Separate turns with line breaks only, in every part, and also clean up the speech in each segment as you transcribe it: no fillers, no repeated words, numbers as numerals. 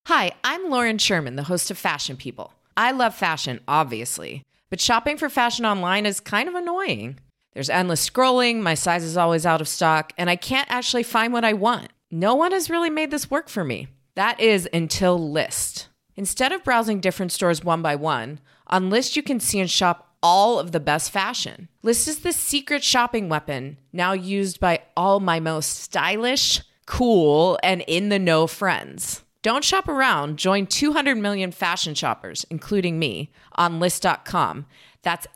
Hi, I'm Lauren Sherman, the host of Fashion People. I love fashion, obviously, but shopping for fashion online is kind of annoying. There's endless scrolling, my size is always out of stock, and I can't actually find what I want. No one has really made this work for me. That is until Lyst. Instead of browsing different stores one by one, on Lyst you can see and shop all of the best fashion. Lyst is the secret shopping weapon now used by all my most stylish, cool, and in-the-know friends. Don't shop around. Join 200 million fashion shoppers, including me, on Lyst.com. That's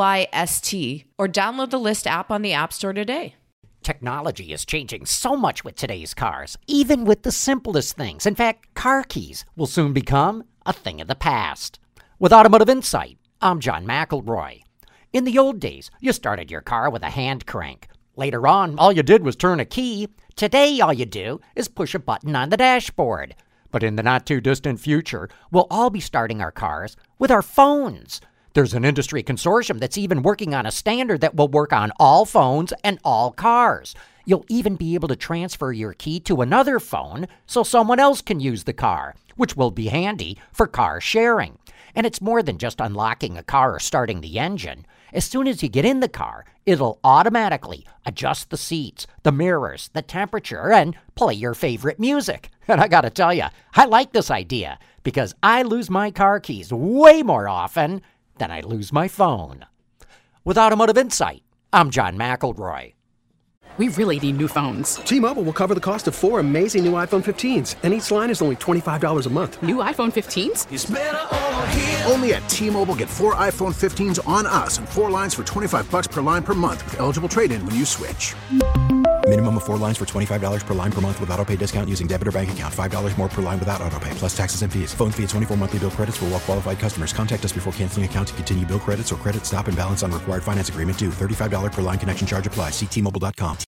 Lyst, or download the Lyst app on the App Store today.
Technology is changing so much with today's cars, even with the simplest things. In fact, car keys will soon become a thing of the past. With Automotive Insight, I'm John McElroy. In the old days, you started your car with a hand crank. Later on, all you did was turn a key. Today, all you do is push a button on the dashboard. But in the not-too-distant future, we'll all be starting our cars with our phones. There's an industry consortium that's even working on a standard that will work on all phones and all cars. You'll even be able to transfer your key to another phone so someone else can use the car, which will be handy for car sharing. And it's more than just unlocking a car or starting the engine. As soon as you get in the car, it'll automatically adjust the seats, the mirrors, the temperature, and play your favorite music. And I gotta tell you, I like this idea because I lose my car keys way more often than I lose my phone. With Automotive Insight, I'm John McElroy.
We really need new phones.
T-Mobile will cover the cost of 4 amazing new iPhone 15s, and each line is only $25 a month.
New iPhone 15s?
It's better over here. Only at T-Mobile, get 4 iPhone 15s on us and 4 lines for $25 per line per month with eligible trade-in when you switch.
Minimum of 4 lines for $25 per line per month with auto pay discount using debit or bank account. $5 more per line without auto pay, plus taxes and fees. Phone fee at 24 monthly bill credits for well-qualified customers. Contact us before canceling account to continue bill credits or credit stop and balance on required finance agreement due. $35 per line connection charge applies. See T-Mobile.com.